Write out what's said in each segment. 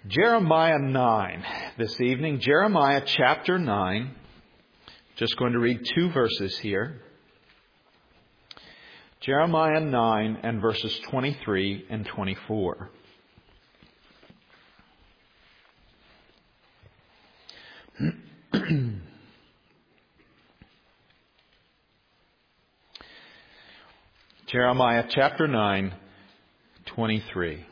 Jeremiah 9 this evening. Jeremiah chapter 9. Just going to read two verses here. Jeremiah 9 and verses 23 and 24. Jeremiah chapter 9, 23.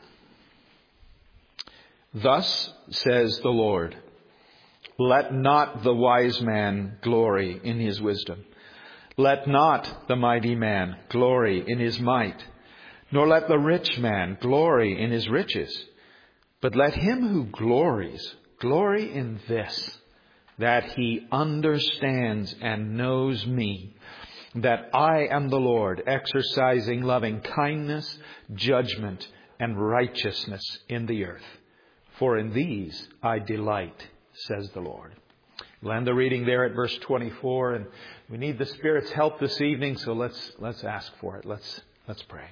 Thus says the Lord, let not the wise man glory in his wisdom. Let not the mighty man glory in his might, nor let the rich man glory in his riches. But let him who glories glory in this, that he understands and knows me, that I am the Lord, exercising loving kindness, judgment, and righteousness in the earth. For in these I delight, says the Lord. We'll end the reading there at verse 24, and we need the Spirit's help this evening, so let's ask for it. Let's pray.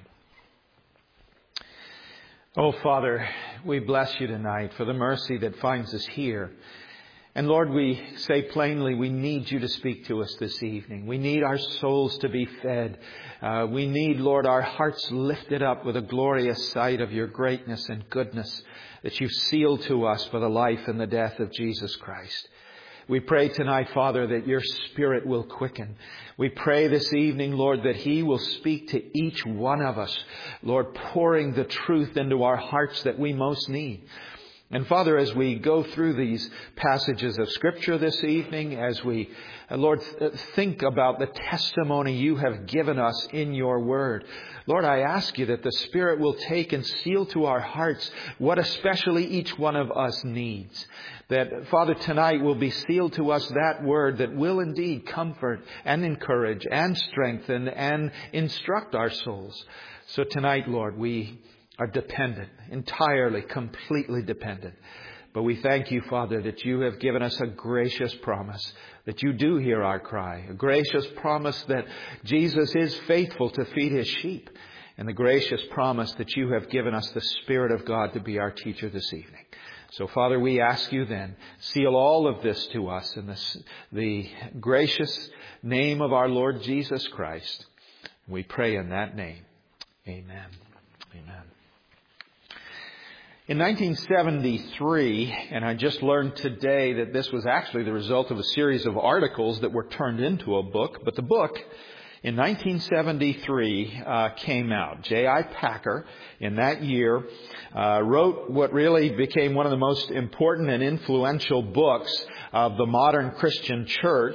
Oh, Father, we bless you tonight for the mercy that finds us here. And Lord, we say plainly, we need you to speak to us this evening. We need our souls to be fed. We need, Lord, our hearts lifted up with a glorious sight of your greatness and goodness that you've sealed to us for the life and the death of Jesus Christ. We pray tonight, Father, that your Spirit will quicken. We pray this evening, Lord, that he will speak to each one of us, Lord, pouring the truth into our hearts that we most need. And Father, as we go through these passages of Scripture this evening, as we, Lord, think about the testimony you have given us in your Word, Lord, I ask you that the Spirit will take and seal to our hearts what especially each one of us needs. That, Father, tonight will be sealed to us that Word that will indeed comfort and encourage and strengthen and instruct our souls. So tonight, Lord, we are dependent, entirely, completely dependent. But we thank you, Father, that you have given us a gracious promise, that you do hear our cry, a gracious promise that Jesus is faithful to feed his sheep, and the gracious promise that you have given us the Spirit of God to be our teacher this evening. So, Father, we ask you then, seal all of this to us in the gracious name of our Lord Jesus Christ. We pray in that name. Amen. Amen. In 1973, and I just learned today that this was actually the result of a series of articles that were turned into a book, but the book in 1973 came out. J.I. Packer, in that year, wrote what really became one of the most important and influential books of the modern Christian church,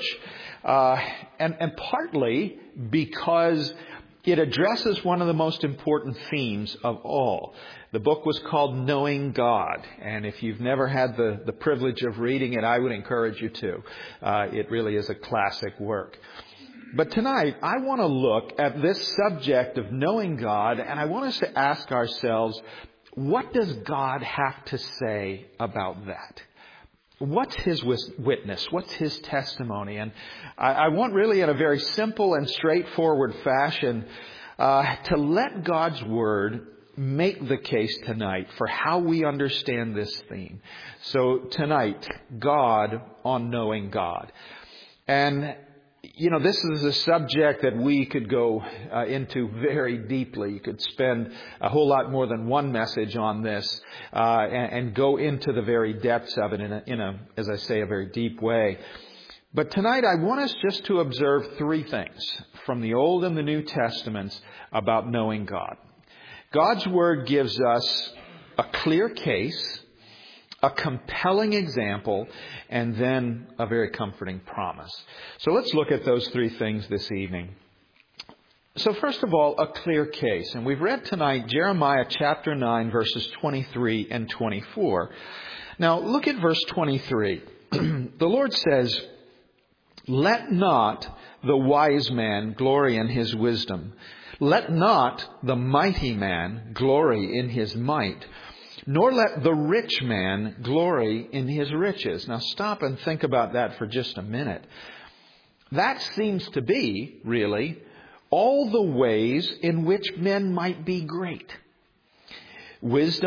and partly because it addresses one of the most important themes of all. The book was called Knowing God. And if you've never had the privilege of reading it, I would encourage you to. It really is a classic work. But tonight, I want to look at this subject of knowing God, and I want us to ask ourselves, what does God have to say about that? What's his witness? What's his testimony? And I want really in a very simple and straightforward fashion to let God's Word make the case tonight for how we understand this theme. So tonight, God on knowing God. And you know, this is a subject that we could go into very deeply. You could spend a whole lot more than one message on this and go into the very depths of it in a, as I say, a very deep way. But tonight I want us just to observe three things from the Old and the New Testaments about knowing God. God's Word gives us a clear case, a compelling example, and then a very comforting promise. So let's look at those three things this evening. So first of all, a clear case. And we've read tonight Jeremiah chapter 9, verses 23 and 24. Now look at verse 23. The Lord says, let not the wise man glory in his wisdom. Let not the mighty man glory in his might. Nor let the rich man glory in his riches. Now stop and think about that for just a minute. That seems to be, really, all the ways in which men might be great. Wisdom,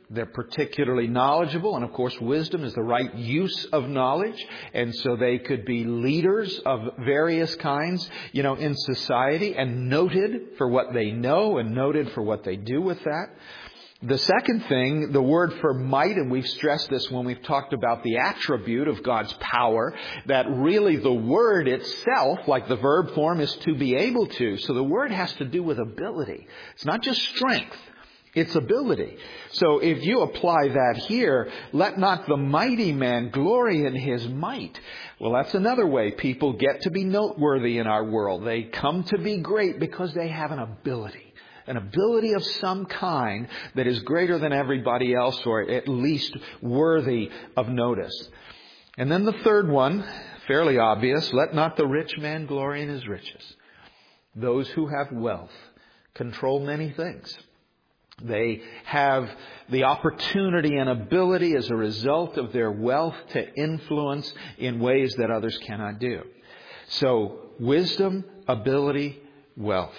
They're particularly knowledgeable, and of course wisdom is the right use of knowledge, and so they could be leaders of various kinds, in society, and noted for what they know and noted for what they do with that. The second thing, the word for might, and we've stressed this when we've talked about the attribute of God's power, that really the word itself, like the verb form, is to be able to. So the word has to do with ability. It's not just strength. It's ability. So if you apply that here, let not the mighty man glory in his might. Well, that's another way people get to be noteworthy in our world. They come to be great because they have an ability of some kind that is greater than everybody else, or at least worthy of notice. And then the third one, fairly obvious, let not the rich man glory in his riches. Those who have wealth control many things. They have the opportunity and ability as a result of their wealth to influence in ways that others cannot do. So, wisdom, ability, wealth.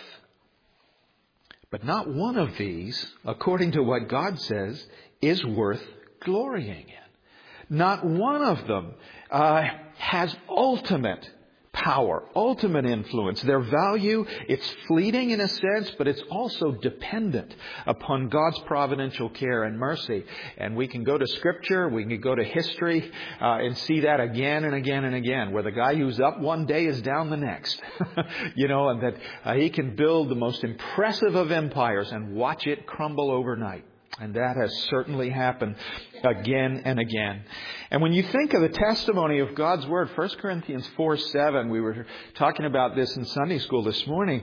But not one of these, according to what God says, is worth glorying in. Not one of them has ultimate power, ultimate influence. Their value, it's fleeting in a sense, but it's also dependent upon God's providential care and mercy. And we can go to Scripture, we can go to history, and see that again and again and again, where the guy who's up one day is down the next. And that he can build the most impressive of empires and watch it crumble overnight. And that has certainly happened again and again. And when you think of the testimony of God's Word, 1 Corinthians 4:7, we were talking about this in Sunday school this morning,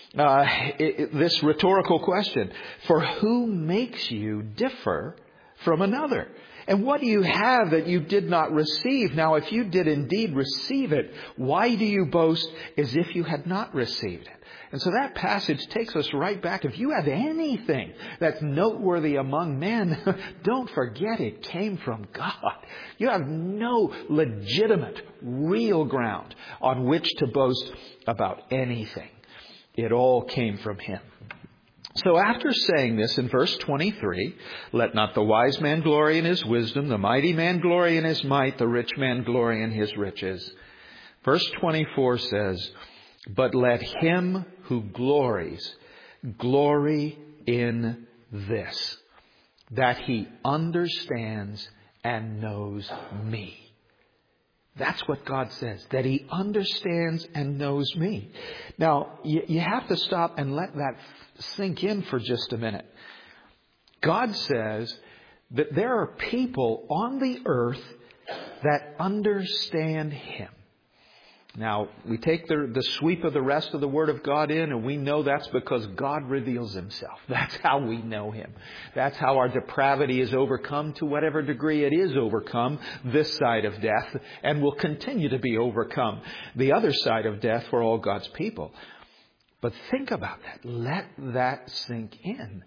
this rhetorical question, for who makes you differ from another? And what do you have that you did not receive? Now, if you did indeed receive it, why do you boast as if you had not received it? And so that passage takes us right back. If you have anything that's noteworthy among men, don't forget it came from God. You have no legitimate, real ground on which to boast about anything. It all came from Him. So after saying this in verse 23, let not the wise man glory in his wisdom, the mighty man glory in his might, the rich man glory in his riches. Verse 24 says, but let him who glories, glory in this, that he understands and knows me. That's what God says, that he understands and knows me. Now, you have to stop and let that sink in for just a minute. God says that there are people on the earth that understand Him. Now, we take the sweep of the rest of the Word of God in, and we know that's because God reveals Himself. That's how we know Him. That's how our depravity is overcome, to whatever degree it is overcome, this side of death, and will continue to be overcome, the other side of death for all God's people. But think about that. Let that sink in.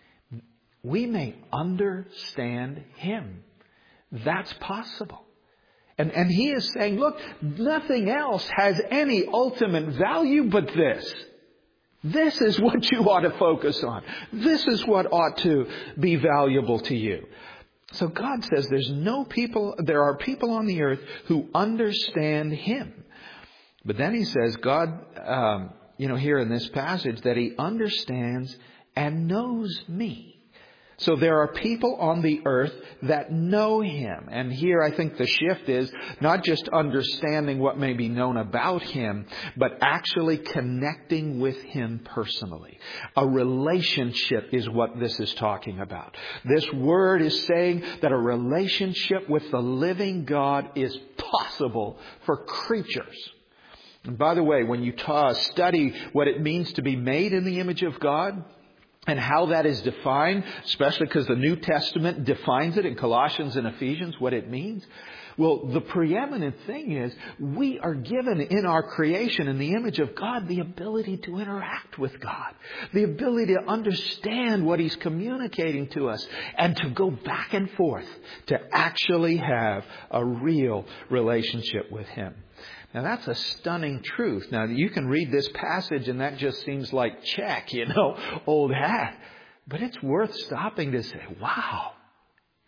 We may understand Him. That's possible. And He is saying, look, nothing else has any ultimate value but this. This is what you ought to focus on. This is what ought to be valuable to you. So God says there are people on the earth who understand Him. But then He says, God, here in this passage, that He understands and knows me. So there are people on the earth that know Him. And here I think the shift is not just understanding what may be known about Him, but actually connecting with Him personally. A relationship is what this is talking about. This word is saying that a relationship with the living God is possible for creatures. And by the way, when you study what it means to be made in the image of God, and how that is defined, especially because the New Testament defines it in Colossians and Ephesians, what it means. Well, the preeminent thing is we are given in our creation in the image of God the ability to interact with God. The ability to understand what He's communicating to us and to go back and forth to actually have a real relationship with Him. Now, that's a stunning truth. Now, you can read this passage and that just seems like check, old hat. But it's worth stopping to say, wow,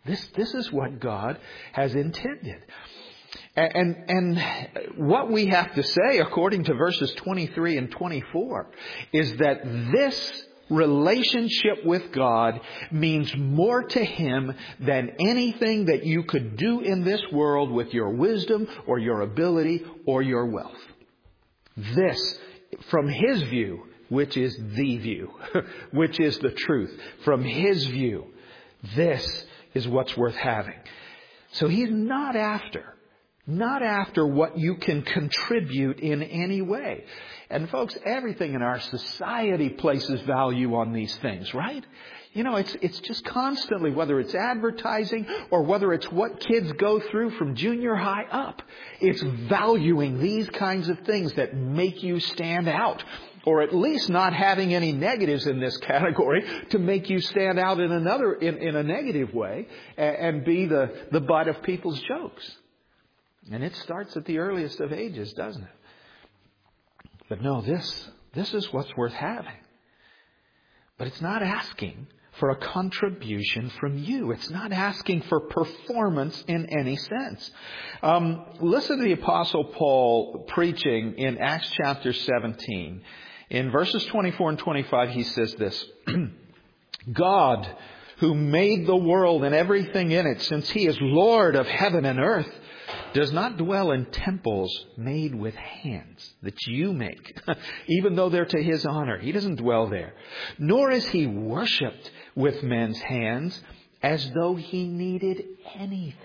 This is what God has intended. And what we have to say, according to verses 23 and 24, is that this relationship with God means more to Him than anything that you could do in this world with your wisdom or your ability or your wealth. This, from His view, which is the view, which is the truth, from His view, this is what's worth having. So He's not after what you can contribute in any way. And folks, everything in our society places value on these things, right? You know, it's just constantly, whether it's advertising or whether it's what kids go through from junior high up, it's valuing these kinds of things that make you stand out. Or at least not having any negatives in this category to make you stand out in a negative way and be the butt of people's jokes. And it starts at the earliest of ages, doesn't it? But no, this is what's worth having. But it's not asking for a contribution from you. It's not asking for performance in any sense. Listen to the Apostle Paul preaching in Acts chapter 17. In verses 24 and 25, he says this, God, who made the world and everything in it, since He is Lord of heaven and earth, does not dwell in temples made with hands that you make, even though they're to His honor. He doesn't dwell there. Nor is He worshipped with men's hands as though He needed anything.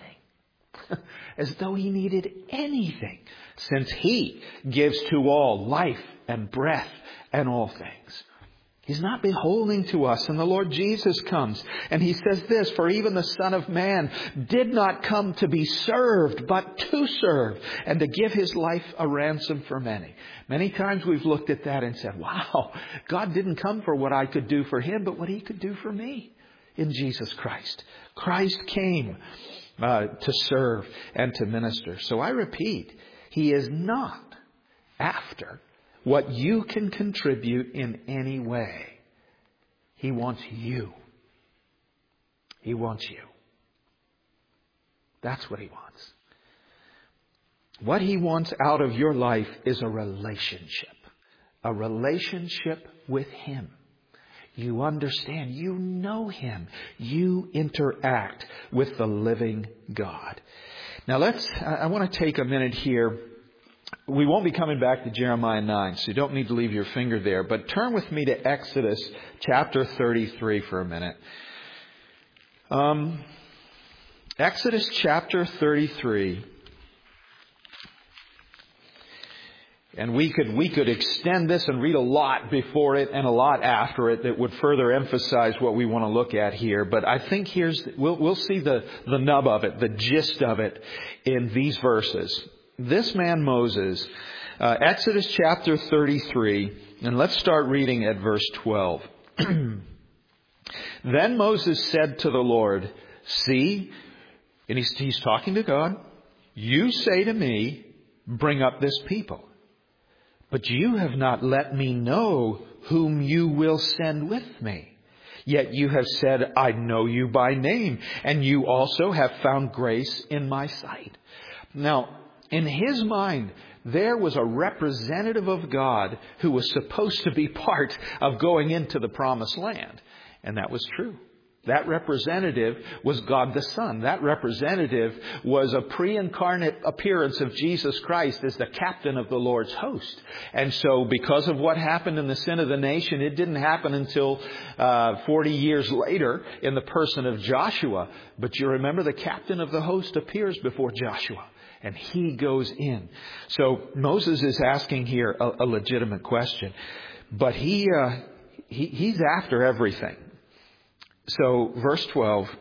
As though He needed anything, since He gives to all life and breath and all things. He's not beholding to us. And the Lord Jesus comes and He says this, for even the Son of Man did not come to be served, but to serve and to give His life a ransom for many. Many times we've looked at that and said, wow, God didn't come for what I could do for Him, but what He could do for me in Jesus Christ. Christ came to serve and to minister. So I repeat, He is not after what you can contribute in any way. He wants you. He wants you. That's what He wants. What He wants out of your life is a relationship. A relationship with Him. You understand. You know Him. You interact with the living God. Now I want to take a minute here. We won't be coming back to Jeremiah 9, so you don't need to leave your finger there. But turn with me to Exodus chapter 33 for a minute. Exodus chapter 33. And we could extend this and read a lot before it and a lot after it that would further emphasize what we want to look at here. But I think we'll see the nub of it, the gist of it in these verses. This man Moses, Exodus chapter 33, and let's start reading at verse 12. Then Moses said to the Lord, see, and he's talking to God, you say to me, bring up this people. But you have not let me know whom you will send with me. Yet you have said, I know you by name, and you also have found grace in my sight. Now, in his mind, there was a representative of God who was supposed to be part of going into the promised land. And that was true. That representative was God the Son. That representative was a pre-incarnate appearance of Jesus Christ as the captain of the Lord's host. And so because of what happened in the sin of the nation, it didn't happen until 40 years later in the person of Joshua. But you remember the captain of the host appears before Joshua. And he goes in. So Moses is asking here a legitimate question. But he's after everything. So verse 12,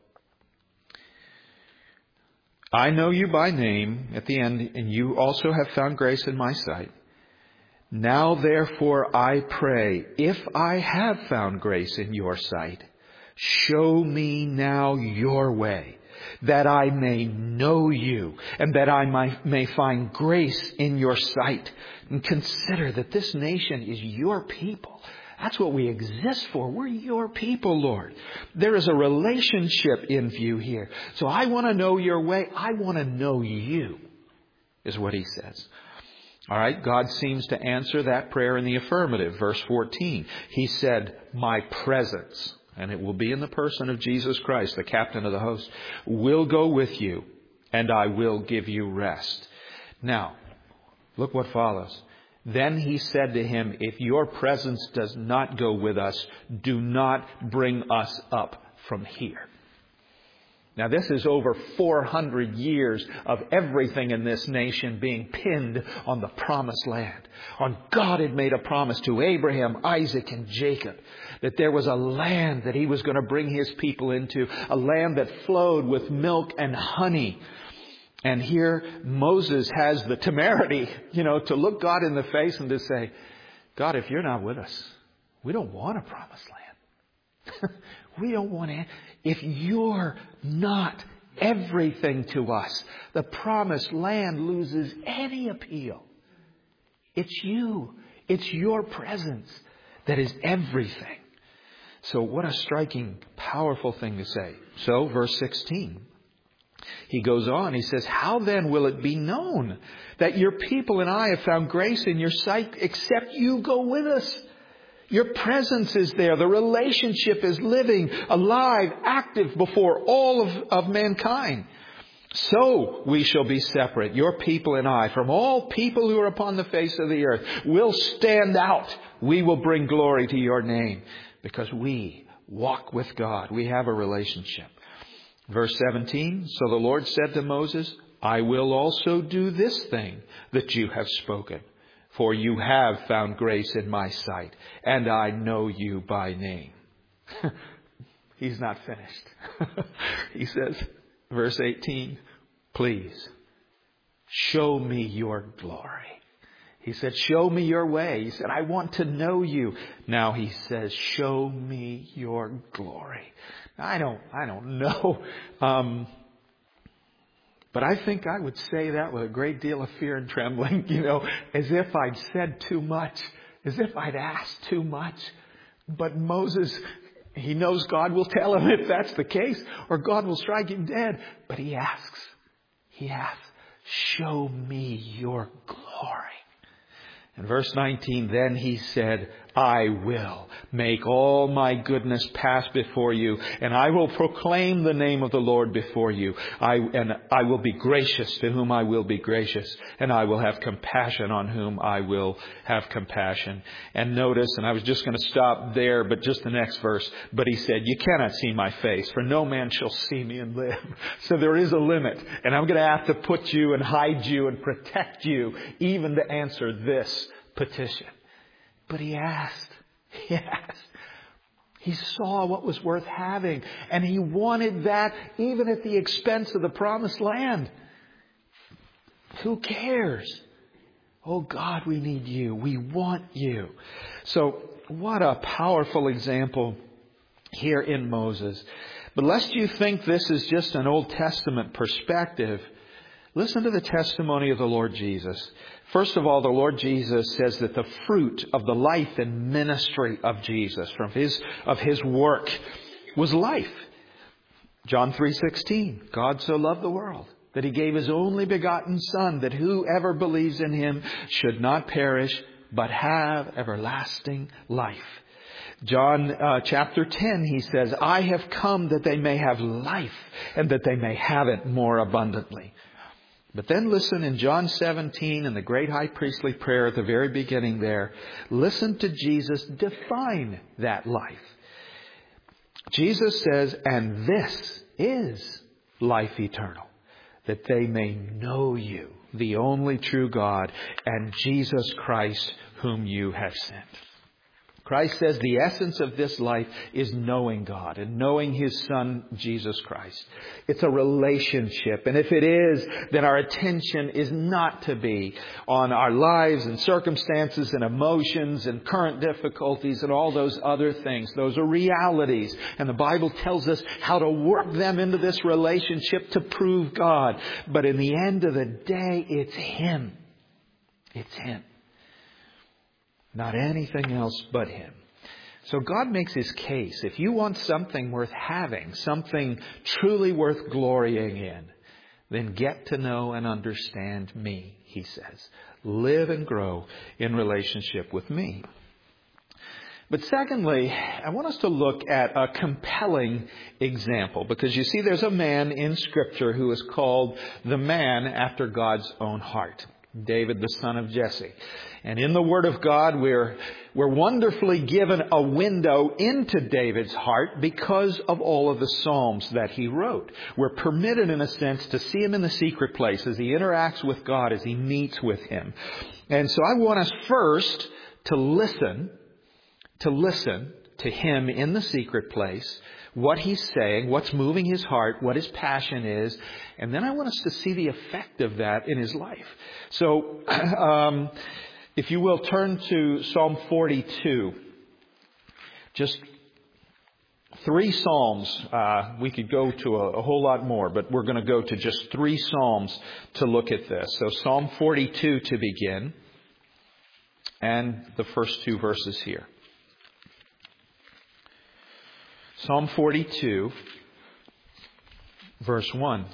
I know you by name at the end, and you also have found grace in my sight. Now therefore I pray, if I have found grace in your sight, show me now your way, that I may know you, and that I may find grace in your sight. And consider that this nation is your people. That's what we exist for. We're your people, Lord. There is a relationship in view here. So I want to know your way. I want to know you, is what he says. All right, God seems to answer that prayer in the affirmative. Verse 14, he said, my presence, and it will be in the person of Jesus Christ, the captain of the host, will go with you, and I will give you rest. Now, look what follows. Then he said to him, if your presence does not go with us, do not bring us up from here. Now, this is over 400 years of everything in this nation being pinned on the promised land. On God had made a promise to Abraham, Isaac, and Jacob that there was a land that he was going to bring his people into, a land that flowed with milk and honey. And here Moses has the temerity, to look God in the face and to say, God, if you're not with us, we don't want a promised land. We don't want it. If you're not everything to us, the promised land loses any appeal. It's you. It's your presence that is everything. So what a striking, powerful thing to say. So verse 16, he goes on. He says, how then will it be known that your people and I have found grace in your sight except you go with us? Your presence is there. The relationship is living, alive, active before all of mankind. So we shall be separate, your people and I, from all people who are upon the face of the earth. We'll stand out. We will bring glory to your name because we walk with God. We have a relationship. Verse 17, so the Lord said to Moses, I will also do this thing that you have spoken. For you have found grace in my sight, and I know you by name. He's not finished. He says, verse 18, please, show me your glory. He said, show me your way. He said, I want to know you. Now he says, show me your glory. Now, I don't know. But I think I would say that with a great deal of fear and trembling, as if I'd said too much, as if I'd asked too much. But Moses, he knows God will tell him if that's the case, or God will strike him dead. But he asks, show me your glory. In verse 19, then he said, I will make all my goodness pass before you, and I will proclaim the name of the Lord before you. I will be gracious to whom I will be gracious, and I will have compassion on whom I will have compassion. And notice, and I was just going to stop there, but just the next verse, but he said, you cannot see my face, for no man shall see me and live. So there is a limit, and I'm going to have to put you and hide you and protect you, even to answer this petition. But he asked. He saw what was worth having, and he wanted that even at the expense of the promised land. Who cares? Oh God, we need you. We want you. So what a powerful example here in Moses. But lest you think this is just an Old Testament perspective, listen to the testimony of the Lord Jesus. First of all, the Lord Jesus says that the fruit of the life and ministry of Jesus, of his work, was life. John 3:16, God so loved the world that he gave his only begotten Son, that whoever believes in him should not perish, but have everlasting life. John chapter 10, he says, I have come that they may have life, and that they may have it more abundantly. But then listen in John 17 in the great high priestly prayer at the very beginning there. Listen to Jesus define that life. Jesus says, and this is life eternal, that they may know you, the only true God, and Jesus Christ, whom you have sent. Christ says the essence of this life is knowing God and knowing his Son, Jesus Christ. It's a relationship. And if it is, then our attention is not to be on our lives and circumstances and emotions and current difficulties and all those other things. Those are realities. And the Bible tells us how to work them into this relationship to prove God. But in the end of the day, it's him. It's him. Not anything else but him. So God makes his case. If you want something worth having, something truly worth glorying in, then get to know and understand me, he says. Live and grow in relationship with me. But secondly, I want us to look at a compelling example, because you see there's a man in Scripture who is called the man after God's own heart, David, the son of Jesse. And in the Word of God, we're wonderfully given a window into David's heart because of all of the Psalms that he wrote. We're permitted, in a sense, to see him in the secret place as he interacts with God, as he meets with him. And so I want us first to listen to him in the secret place, what he's saying, what's moving his heart, what his passion is, and then I want us to see the effect of that in his life. So, if you will, turn to Psalm 42. Just 3 Psalms. We could go to a whole lot more, but we're going to go to just 3 Psalms to look at this. So Psalm 42 to begin, and the first 2 verses here. Psalm 42, verse 1.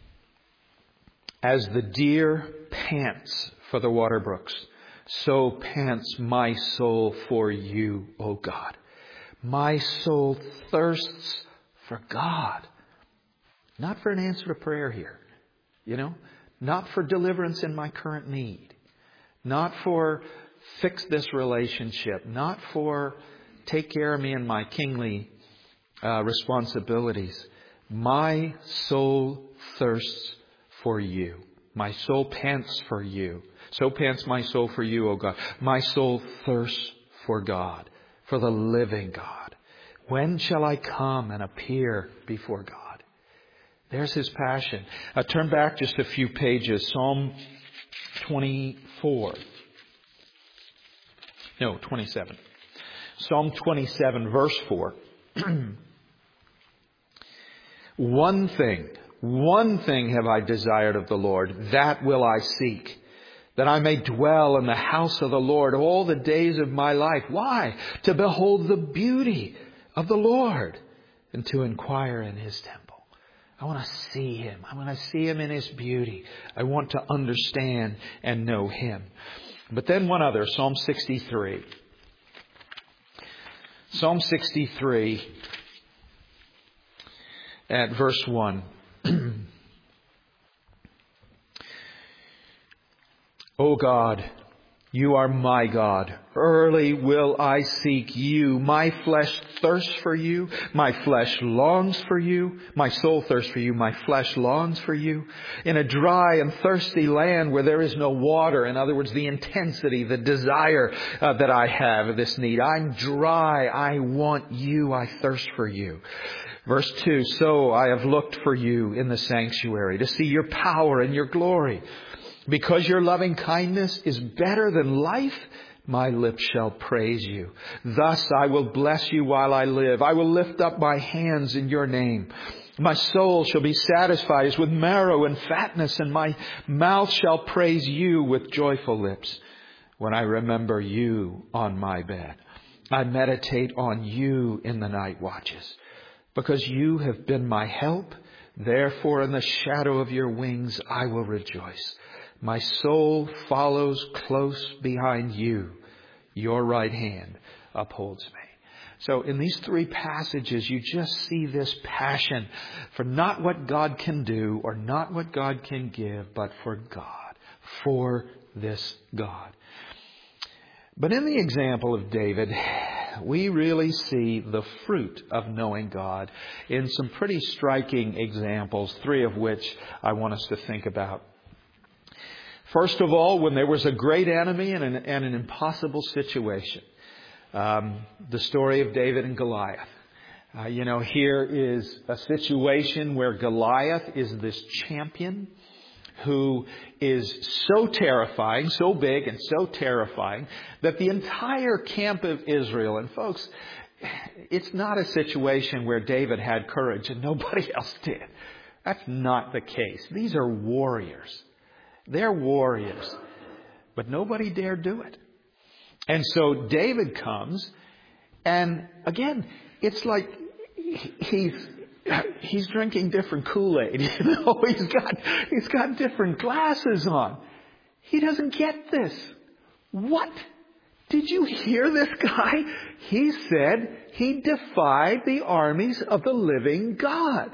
As the deer pants for the water brooks, so pants my soul for you, O God. My soul thirsts for God. Not for an answer to prayer here, not for deliverance in my current need, not for fix this relationship, not for take care of me in my kingly responsibilities. My soul thirsts for you. My soul pants for you. So pants my soul for you, O God. My soul thirsts for God, for the living God. When shall I come and appear before God? There's his passion. Turn back just a few pages. Psalm 24. No, 27. Psalm 27, verse 4. One thing have I desired of the Lord, that will I seek, that I may dwell in the house of the Lord all the days of my life. Why? To behold the beauty of the Lord and to inquire in his temple. I want to see him. I want to see him in his beauty. I want to understand and know him. But then one other, Psalm 63. Psalm 63 at verse 1. O God, you are my God. Early will I seek you. My flesh thirsts for you. My flesh longs for you. My soul thirsts for you. My flesh longs for you. In a dry and thirsty land where there is no water. In other words, the intensity, the desire that I have of this need. I'm dry. I want you. I thirst for you. Verse 2, so I have looked for you in the sanctuary to see your power and your glory. Because your loving kindness is better than life, my lips shall praise you. Thus I will bless you while I live. I will lift up my hands in your name. My soul shall be satisfied as with marrow and fatness, and my mouth shall praise you with joyful lips. When I remember you on my bed, I meditate on you in the night watches. Because you have been my help, therefore in the shadow of your wings I will rejoice. My soul follows close behind you. Your right hand upholds me. So in these 3 passages, you just see this passion for not what God can do or not what God can give, but for God, for this God. But in the example of David, we really see the fruit of knowing God in some pretty striking examples, 3 of which I want us to think about. First of all, when there was a great enemy and an impossible situation, the story of David and Goliath. Here is a situation where Goliath is this champion who is so terrifying, so big and so terrifying that the entire camp of Israel, and folks, it's not a situation where David had courage and nobody else did. That's not the case. These are warriors. They're warriors. But nobody dared do it. And so David comes And again, it's like he's drinking different Kool-Aid. He's got different glasses on. He doesn't get this. What? Did you hear this guy? He said he defied the armies of the living God.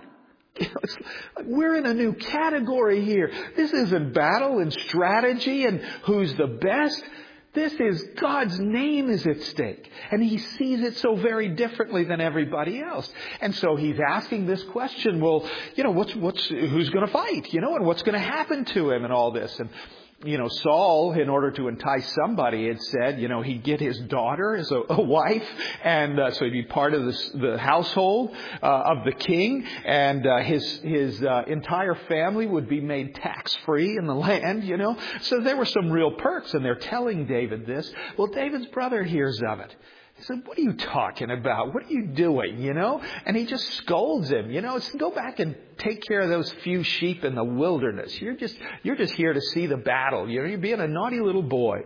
We're in a new category here. This isn't battle and strategy and who's the best. This is God's name is at stake. And he sees it so very differently than everybody else. And so he's asking this question, well, who's going to fight? And what's going to happen to him and all this? And Saul, in order to entice somebody, had said, he'd get his daughter as a wife, and so he'd be part of the household of the king, and his entire family would be made tax-free in the land, So there were some real perks, and they're telling David this. Well, David's brother hears of it. He said, what are you talking about? What are you doing, And he just scolds him, It's go back and take care of those few sheep in the wilderness. You're just here to see the battle. You're being a naughty little boy.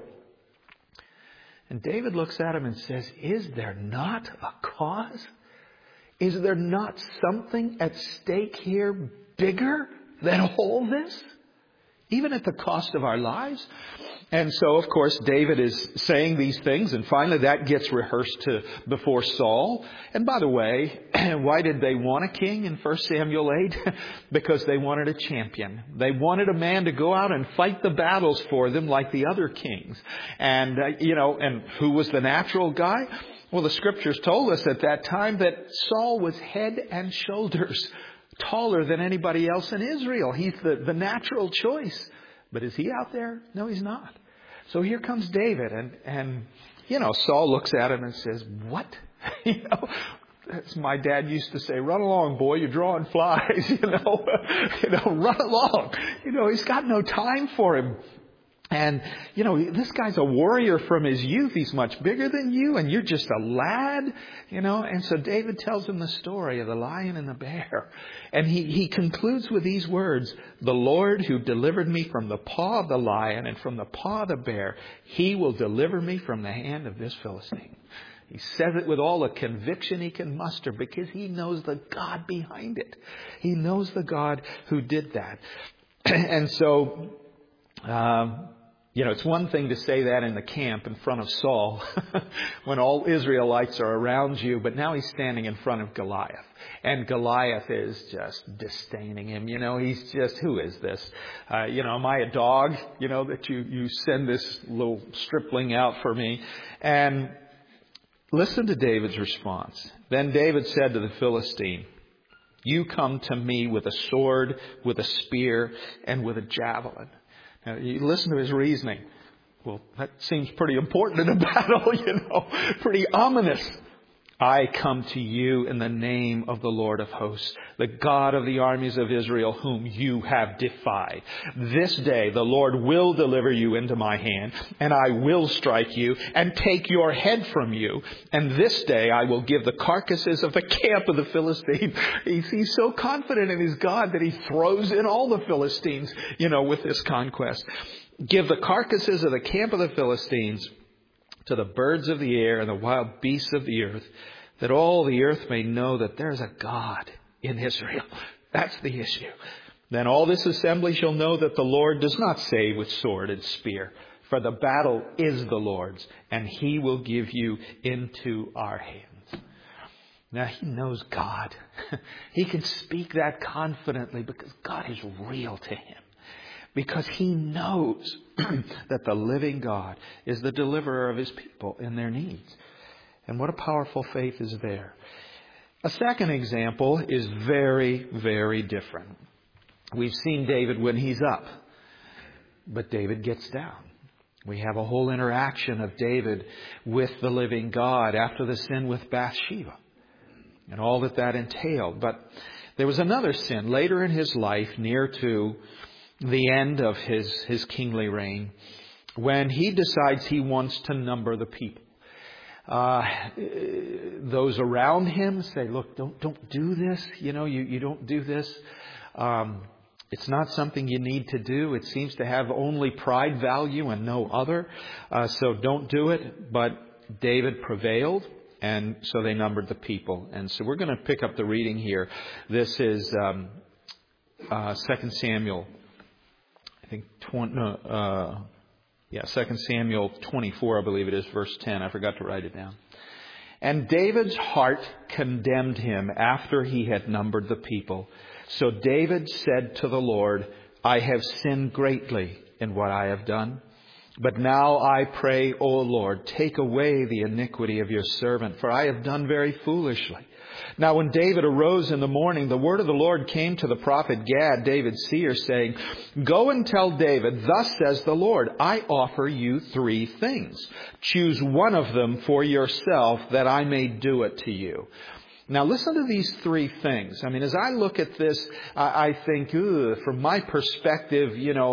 And David looks at him and says, is there not a cause? Is there not something at stake here bigger than all this? Even at the cost of our lives? And so, of course, David is saying these things, and finally that gets rehearsed before Saul. And by the way, why did they want a king in 1 Samuel 8? Because they wanted a champion. They wanted a man to go out and fight the battles for them like the other kings. And, and who was the natural guy? Well, the scriptures told us at that time that Saul was head and shoulders taller than anybody else in Israel. He's the natural choice. But is he out there? No, he's not. So here comes David, and Saul looks at him and says, what? As my dad used to say, run along, boy, you're drawing flies, run along. He's got no time for him. And, this guy's a warrior from his youth. He's much bigger than you, and you're just a lad, And so David tells him the story of the lion and the bear. And he concludes with these words, the Lord who delivered me from the paw of the lion and from the paw of the bear, he will deliver me from the hand of this Philistine. He says it with all the conviction he can muster because he knows the God behind it. He knows the God who did that. And so, it's one thing to say that in the camp in front of Saul when all Israelites are around you, but now he's standing in front of Goliath. And Goliath is just disdaining him. He's just, who is this? Am I a dog, that you send this little stripling out for me? And listen to David's response. Then David said to the Philistine, you come to me with a sword, with a spear, and with a javelin. Now, you listen to his reasoning. Well, that seems pretty important in a battle, pretty ominous. I come to you in the name of the Lord of hosts, the God of the armies of Israel, whom you have defied. This day the Lord will deliver you into my hand, and I will strike you and take your head from you. And this day I will give the carcasses of the camp of the Philistines. He's so confident in his God that he throws in all the Philistines, with this conquest. Give the carcasses of the camp of the Philistines to the birds of the air and the wild beasts of the earth, that all the earth may know that there is a God in Israel. That's the issue. Then all this assembly shall know that the Lord does not save with sword and spear, for the battle is the Lord's, and he will give you into our hands. Now, he knows God. He can speak that confidently because God is real to him. Because he knows that the living God is the deliverer of his people in their needs. And what a powerful faith is there. A second example is very, very different. We've seen David when he's up, but David gets down. We have a whole interaction of David with the living God after the sin with Bathsheba and all that entailed. But there was another sin later in his life, near to the end of his kingly reign, when he decides he wants to number the people. Those around him say, look, don't do this. You don't do this. It's not something you need to do. It seems to have only pride value and no other. So don't do it. But David prevailed. And so they numbered the people. And so we're going to pick up the reading here. This is 2 Samuel, I think, 2 Samuel 24, I believe it is, verse 10. I forgot to write it down. And David's heart condemned him after he had numbered the people. So David said to the Lord, I have sinned greatly in what I have done. But now I pray, O Lord, take away the iniquity of your servant, for I have done very foolishly. Now when David arose in the morning, the word of the Lord came to the prophet Gad, David's seer, saying, Go and tell David, thus says the Lord, I offer you 3 things. Choose one of them for yourself, that I may do it to you. Now listen to these 3 things. I mean, as I look at this, I think, from my perspective,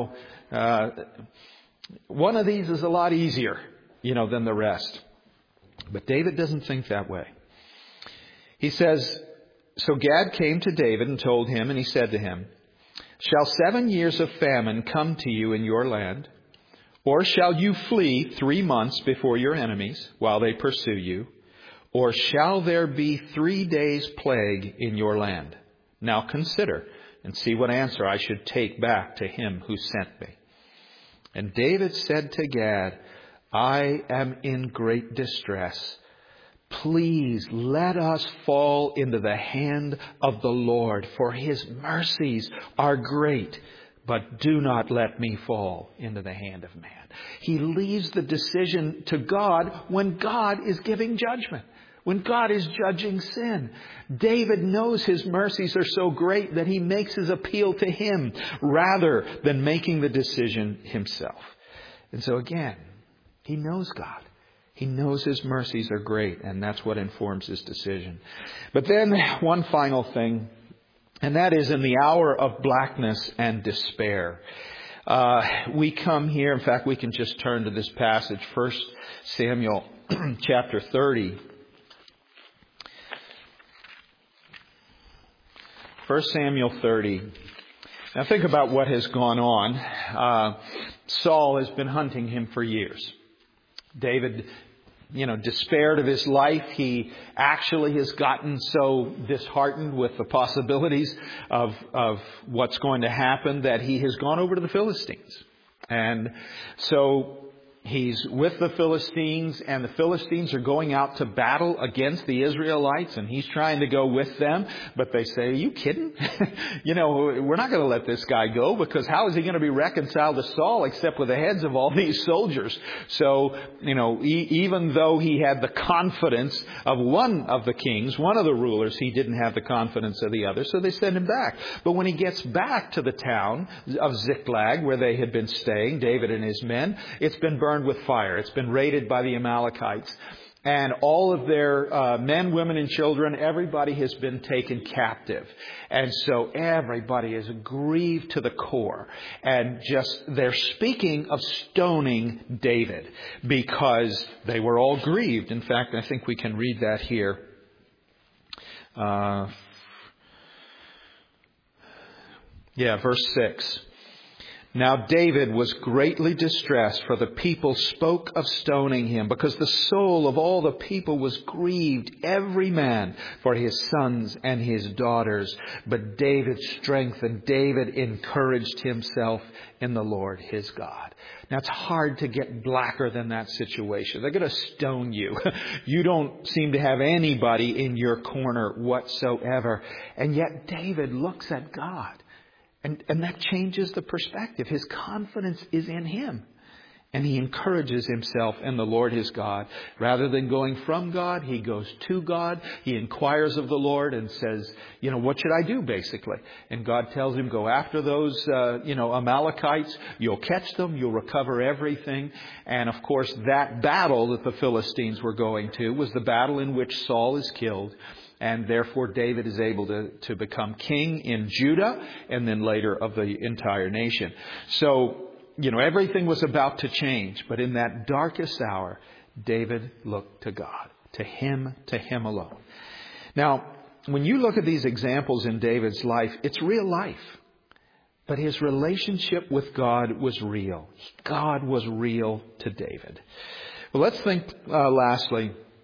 one of these is a lot easier, than the rest. But David doesn't think that way. He says, so Gad came to David and told him, and he said to him, Shall 7 years of famine come to you in your land? Or shall you flee 3 months before your enemies while they pursue you? Or shall there be 3 days plague in your land? Now consider and see what answer I should take back to him who sent me. And David said to Gad, I am in great distress. Please let us fall into the hand of the Lord, for his mercies are great. But do not let me fall into the hand of man. He leaves the decision to God when God is giving judgment, when God is judging sin. David knows his mercies are so great that he makes his appeal to him rather than making the decision himself. And so again, he knows God. He knows his mercies are great, and that's what informs his decision. But then one final thing, and that is in the hour of blackness and despair. We come here, in fact, we can just turn to this passage, 1 Samuel chapter 30. 1 Samuel 30. Now think about what has gone on. Saul has been hunting him for years. David, despaired of his life. He actually has gotten so disheartened with the possibilities of what's going to happen that he has gone over to the Philistines. And so he's with the Philistines, and the Philistines are going out to battle against the Israelites, and he's trying to go with them. But they say, are you kidding? We're not going to let this guy go, because how is he going to be reconciled to Saul except with the heads of all these soldiers? So, even though he had the confidence of one of the kings, one of the rulers, he didn't have the confidence of the other. So they send him back. But when he gets back to the town of Ziklag, where they had been staying, David and his men, it's been burned with fire. It's been raided by the Amalekites. And all of their men, women, and children, everybody has been taken captive. And so everybody is grieved to the core. And they're speaking of stoning David because they were all grieved. In fact, I think we can read that here. Verse 6. Now David was greatly distressed, for the people spoke of stoning him, because the soul of all the people was grieved, every man for his sons and his daughters. But David strengthened, David encouraged himself in the Lord his God. Now it's hard to get blacker than that situation. They're going to stone you. You don't seem to have anybody in your corner whatsoever. And yet David looks at God. And that changes the perspective. His confidence is in him. And he encourages himself in the Lord his God. Rather than going from God, he goes to God. He inquires of the Lord and says, what should I do, basically? And God tells him, go after those, Amalekites. You'll catch them. You'll recover everything. And of course, that battle that the Philistines were going to was the battle in which Saul is killed. And therefore, David is able to become king in Judah and then later of the entire nation. So, everything was about to change. But in that darkest hour, David looked to God, to him alone. Now, when you look at these examples in David's life, it's real life. But his relationship with God was real. God was real to David. Well, let's think lastly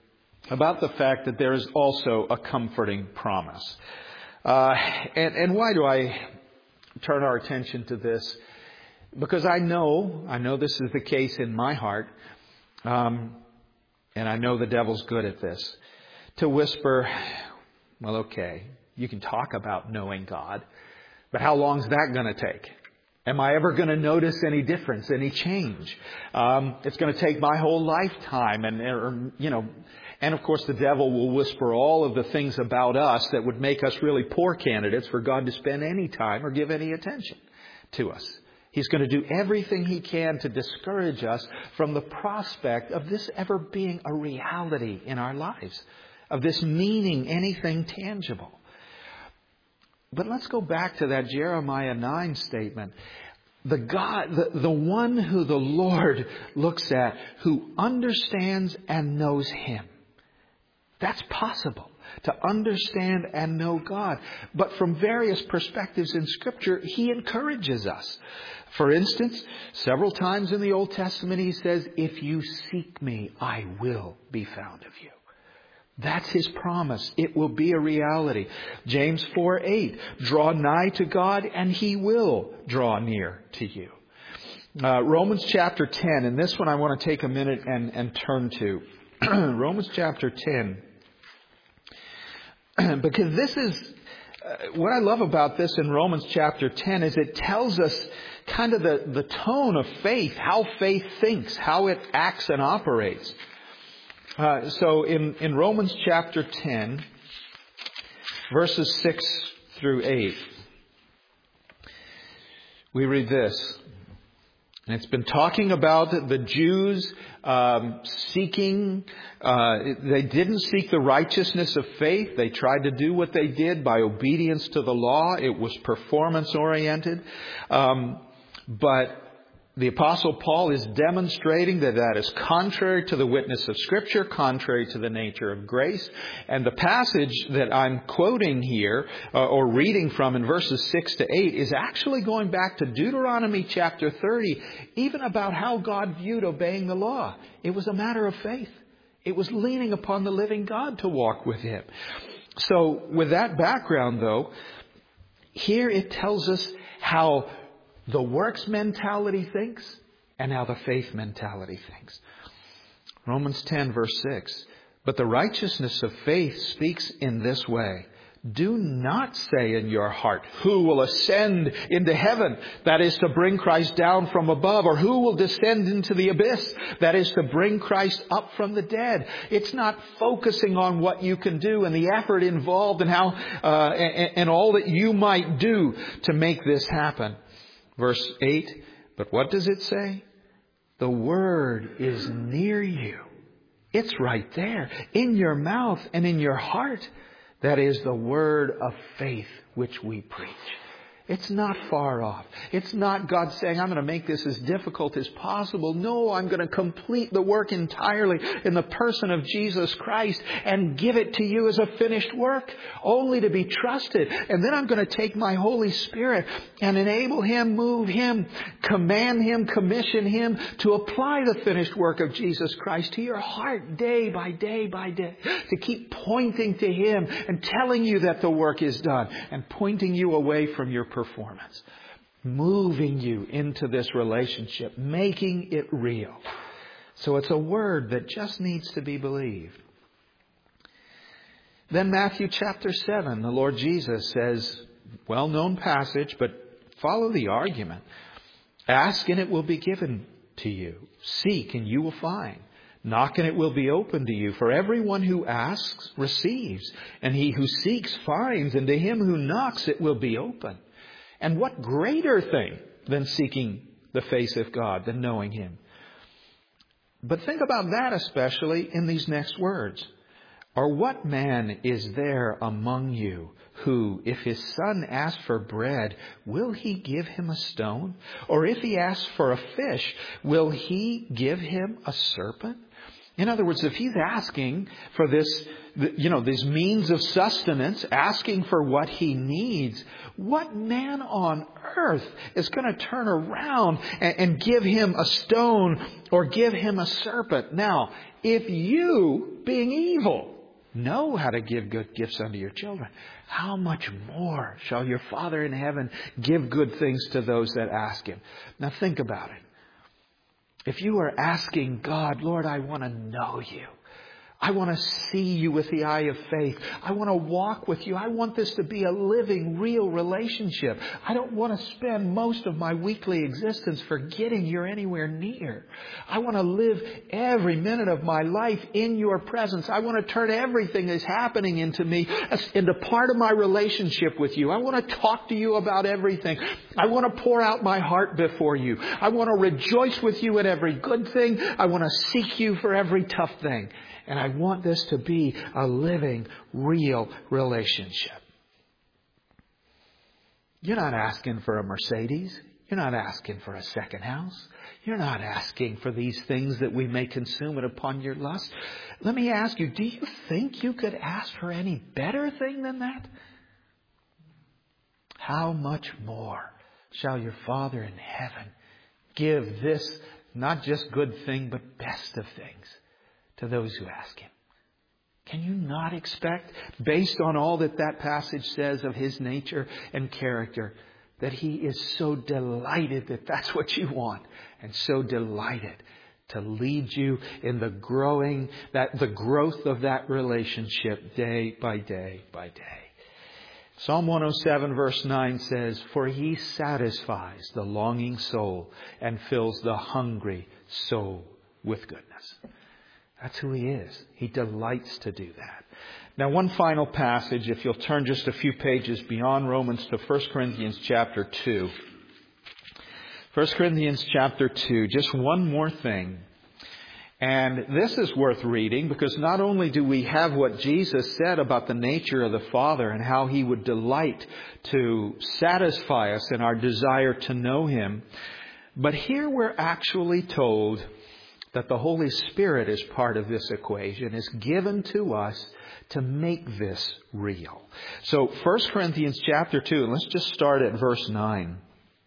about the fact that there is also a comforting promise. And why do I turn our attention to this? Because I know this is the case in my heart, and I know the devil's good at this, to whisper, well, okay, you can talk about knowing God, but how long is that going to take? Am I ever going to notice any difference, any change? It's going to take my whole lifetime, and of course the devil will whisper all of the things about us that would make us really poor candidates for God to spend any time or give any attention to us. He's going to do everything he can to discourage us from the prospect of this ever being a reality in our lives, of this meaning anything tangible. But let's go back to that Jeremiah 9 statement. The one who the Lord looks at, who understands and knows Him. That's possible, to understand and know God. But from various perspectives in Scripture, He encourages us. For instance, several times in the Old Testament He says, if you seek me, I will be found of you. That's His promise. It will be a reality. James 4:8, draw nigh to God and He will draw near to you. Romans chapter 10, and this one I want to take a minute and turn to. Romans chapter 10. Because this is, what I love about this in Romans chapter 10 is it tells us kind of the tone of faith, how faith thinks, how it acts and operates. So in Romans chapter 10, verses 6 through 8, we read this. And it's been talking about the Jews seeking, they didn't seek the righteousness of faith. They tried to do what they did by obedience to the law. It was performance oriented. But the Apostle Paul is demonstrating that is contrary to the witness of Scripture, contrary to the nature of grace. And the passage that I'm quoting here, or reading from in verses 6 to 8, is actually going back to Deuteronomy chapter 30, even about how God viewed obeying the law. It was a matter of faith. It was leaning upon the living God to walk with Him. So with that background, though, here it tells us how the works mentality thinks and how the faith mentality thinks. Romans 10 verse 6. But the righteousness of faith speaks in this way. Do not say in your heart, who will ascend into heaven? That is to bring Christ down from above. Or who will descend into the abyss? That is to bring Christ up from the dead. It's not focusing on what you can do and the effort involved and how and all that you might do to make this happen. Verse 8, but what does it say? The word is near you. It's right there, in your mouth and in your heart. That is the word of faith which we preach. It's not far off. It's not God saying, I'm going to make this as difficult as possible. No, I'm going to complete the work entirely in the person of Jesus Christ and give it to you as a finished work, only to be trusted. And then I'm going to take my Holy Spirit and enable Him, move Him, command Him, commission Him to apply the finished work of Jesus Christ to your heart day by day by day, to keep pointing to Him and telling you that the work is done and pointing you away from your performance, moving you into this relationship, making it real. So it's a word that just needs to be believed. Then Matthew chapter 7, the Lord Jesus says, well-known passage, but follow the argument. Ask and it will be given to you. Seek and you will find. Knock and it will be opened to you. For everyone who asks receives, and he who seeks finds, and to him who knocks it will be open. And what greater thing than seeking the face of God, than knowing Him? But think about that especially in these next words. Or what man is there among you who, if his son asks for bread, will he give him a stone? Or if he asks for a fish, will he give him a serpent? In other words, if he's asking for this means of sustenance, asking for what he needs, what man on earth is going to turn around and give him a stone or give him a serpent? Now, if you, being evil, know how to give good gifts unto your children, how much more shall your Father in heaven give good things to those that ask him? Now think about it. If you are asking God, Lord, I want to know you. I want to see you with the eye of faith. I want to walk with you. I want this to be a living, real relationship. I don't want to spend most of my weekly existence forgetting you're anywhere near. I want to live every minute of my life in your presence. I want to turn everything that's happening into me into part of my relationship with you. I want to talk to you about everything. I want to pour out my heart before you. I want to rejoice with you in every good thing. I want to seek you for every tough thing. And I want this to be a living, real relationship. You're not asking for a Mercedes. You're not asking for a second house. You're not asking for these things that we may consume it upon your lust. Let me ask you, do you think you could ask for any better thing than that? How much more shall your Father in heaven give this, not just good thing, but best of things, to those who ask him? Can you not expect, based on all that passage says of his nature and character, that he is so delighted that that's what you want, and so delighted to lead you in the growth of that relationship day by day by day? Psalm 107 verse 9 says, "For he satisfies the longing soul and fills the hungry soul with goodness." That's who he is. He delights to do that. Now, one final passage, if you'll turn just a few pages beyond Romans to 1 Corinthians chapter 2. 1 Corinthians chapter 2, just one more thing. And this is worth reading because not only do we have what Jesus said about the nature of the Father and how he would delight to satisfy us in our desire to know him, but here we're actually told that the Holy Spirit is part of this equation, is given to us to make this real. So 1 Corinthians chapter 2, and let's just start at verse 9.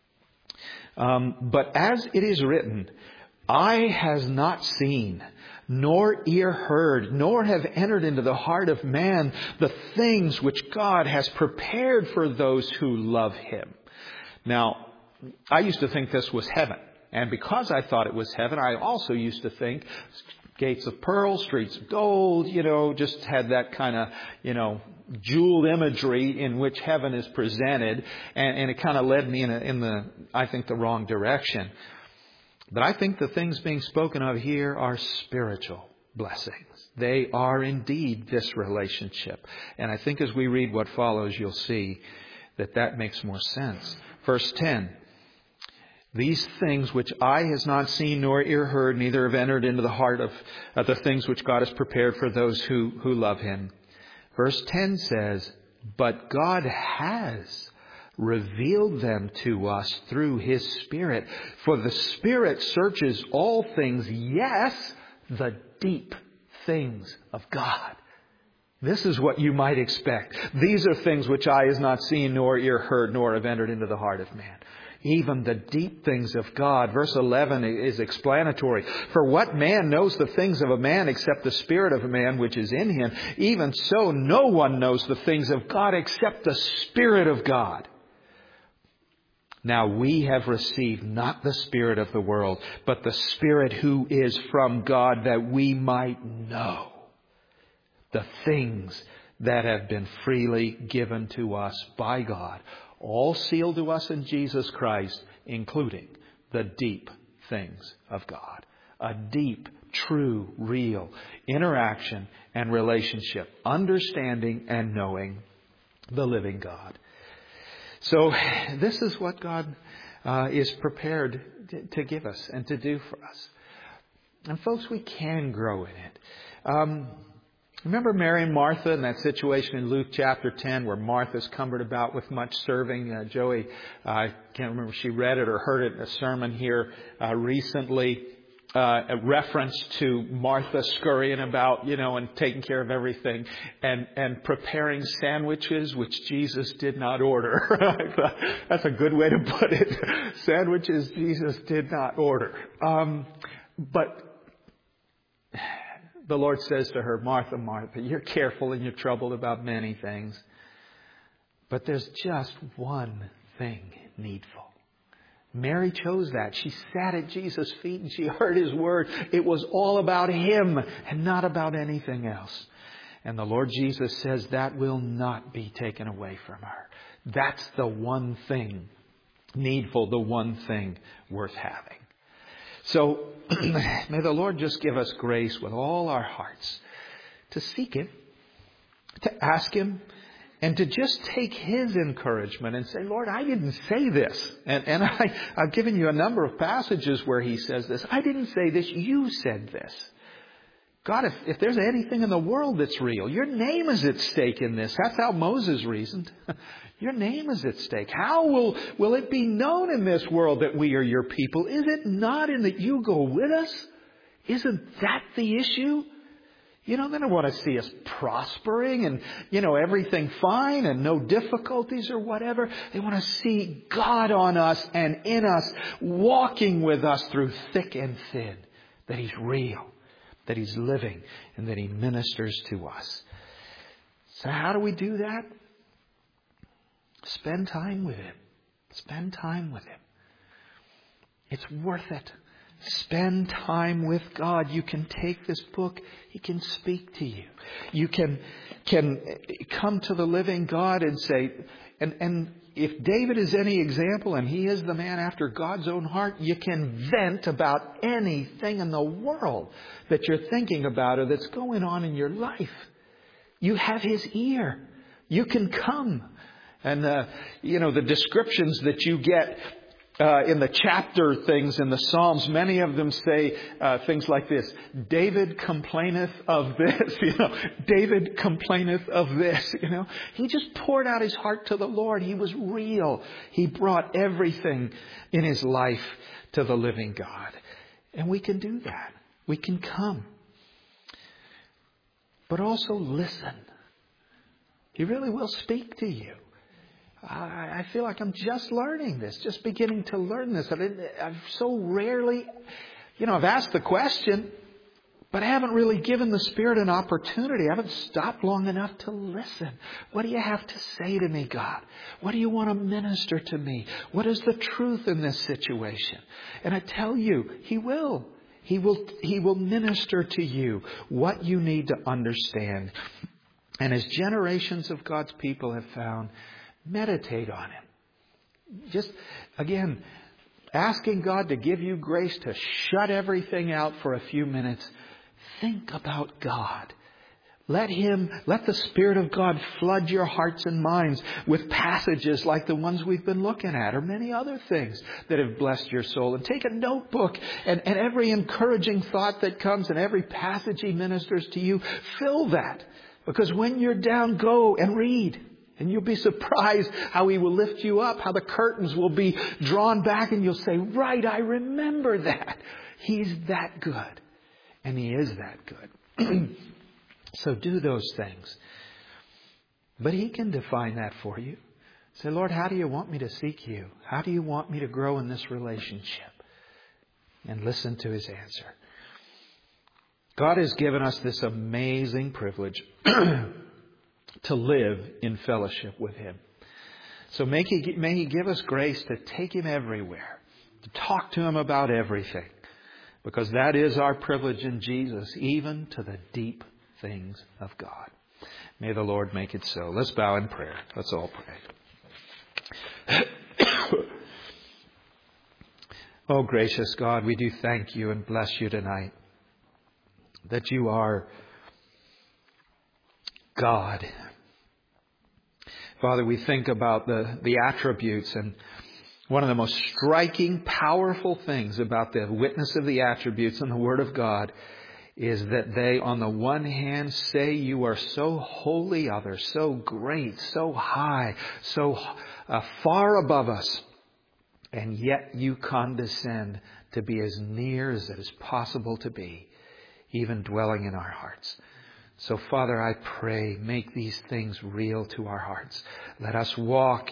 But as it is written, eye has not seen, nor ear heard, nor have entered into the heart of man the things which God has prepared for those who love him. Now, I used to think this was heaven. And because I thought it was heaven, I also used to think gates of pearl, streets of gold, just had that kind of, jeweled imagery in which heaven is presented. And it kind of led me in the wrong direction. But I think the things being spoken of here are spiritual blessings. They are indeed this relationship. And I think as we read what follows, you'll see that makes more sense. Verse 10. These things which eye has not seen nor ear heard, neither have entered into the heart of the things which God has prepared for those who love him. Verse 10 says, but God has revealed them to us through his Spirit. For the Spirit searches all things, yes, the deep things of God. This is what you might expect. These are things which eye has not seen nor ear heard, nor have entered into the heart of man. Even the deep things of God. Verse 11 is explanatory. For what man knows the things of a man except the spirit of a man which is in him? Even so, no one knows the things of God except the Spirit of God. Now we have received not the spirit of the world, but the Spirit who is from God, that we might know the things that have been freely given to us by God. All sealed to us in Jesus Christ, including the deep things of God. A deep, true, real interaction and relationship, understanding and knowing the living God. So this is what God is prepared to give us and to do for us. And folks, we can grow in it. Remember Mary and Martha in that situation in Luke chapter 10 where Martha's cumbered about with much serving? Joey, I can't remember if she read it or heard it in a sermon here recently. a reference to Martha scurrying about, and taking care of everything and preparing sandwiches, which Jesus did not order. That's a good way to put it. Sandwiches Jesus did not order. But the Lord says to her, Martha, Martha, you're careful and you're troubled about many things. But there's just one thing needful. Mary chose that. She sat at Jesus' feet and she heard His word. It was all about Him and not about anything else. And the Lord Jesus says that will not be taken away from her. That's the one thing needful, the one thing worth having. So may the Lord just give us grace with all our hearts to seek Him, to ask Him, and to just take His encouragement and say, Lord, I didn't say this. And I've given you a number of passages where He says this. I didn't say this. You said this. God, if there's anything in the world that's real, your name is at stake in this. That's how Moses reasoned. Your name is at stake. How will it be known in this world that we are your people? Is it not in that you go with us? Isn't that the issue? They don't want to see us prospering and, everything fine and no difficulties or whatever. They want to see God on us and in us, walking with us through thick and thin, that He's real, that He's living, and that He ministers to us. So how do we do that? Spend time with Him. Spend time with Him. It's worth it. Spend time with God. You can take this book. He can speak to you. You can come to the living God and say, and if David is any example, and he is the man after God's own heart, you can vent about anything in the world that you're thinking about or that's going on in your life. You have His ear. You can come. And, the descriptions that you get in the chapter things in the Psalms, many of them say things like this. David complaineth of this. David complaineth of this. He just poured out his heart to the Lord. He was real. He brought everything in his life to the living God. And we can do that. We can come. But also listen. He really will speak to you. I feel like I'm just learning this, just beginning to learn this. I've so rarely, I've asked the question, but I haven't really given the Spirit an opportunity. I haven't stopped long enough to listen. What do you have to say to me, God? What do you want to minister to me? What is the truth in this situation? And I tell you, He will. He will minister to you what you need to understand. And as generations of God's people have found, meditate on Him. Just, again, asking God to give you grace to shut everything out for a few minutes. Think about God. Let the Spirit of God flood your hearts and minds with passages like the ones we've been looking at, or many other things that have blessed your soul. And take a notebook and every encouraging thought that comes and every passage He ministers to you, fill that. Because when you're down, go and read. And you'll be surprised how He will lift you up, how the curtains will be drawn back and you'll say, right, I remember that. He's that good. And He is that good. So do those things. But He can define that for you. Say, Lord, how do you want me to seek you? How do you want me to grow in this relationship? And listen to His answer. God has given us this amazing privilege to live in fellowship with Him. So may He give us grace to take Him everywhere, to talk to Him about everything, because that is our privilege in Jesus, even to the deep things of God. May the Lord make it so. Let's bow in prayer. Let's all pray. Oh, gracious God, we do thank You and bless You tonight that You are God. Father, we think about the attributes, and one of the most striking, powerful things about the witness of the attributes in the Word of God is that they, on the one hand, say You are so holy, others, so great, so high, so far above us. And yet you condescend to be as near as it is possible to be, even dwelling in our hearts. So, Father, I pray, make these things real to our hearts. Let us walk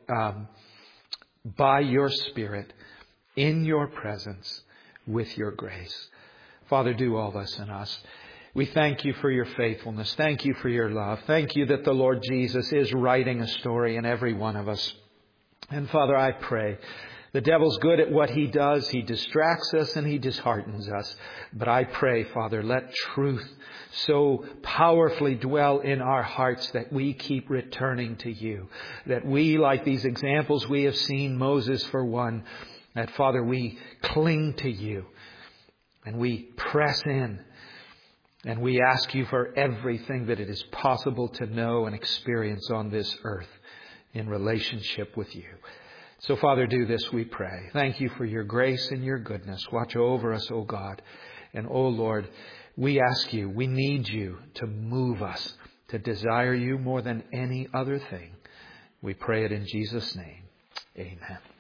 by your Spirit, in your presence, with your grace. Father, do all this in us. We thank you for your faithfulness. Thank you for your love. Thank you that the Lord Jesus is writing a story in every one of us. And Father, I pray, the devil's good at what he does. He distracts us and he disheartens us. But I pray, Father, let truth so powerfully dwell in our hearts that we keep returning to you. That we, like these examples we have seen, Moses for one, that, Father, we cling to you and we press in and we ask you for everything that it is possible to know and experience on this earth in relationship with you. So, Father, do this, we pray. Thank you for your grace and your goodness. Watch over us, O God. And, O Lord, we ask you, we need you to move us, to desire you more than any other thing. We pray it in Jesus' name. Amen.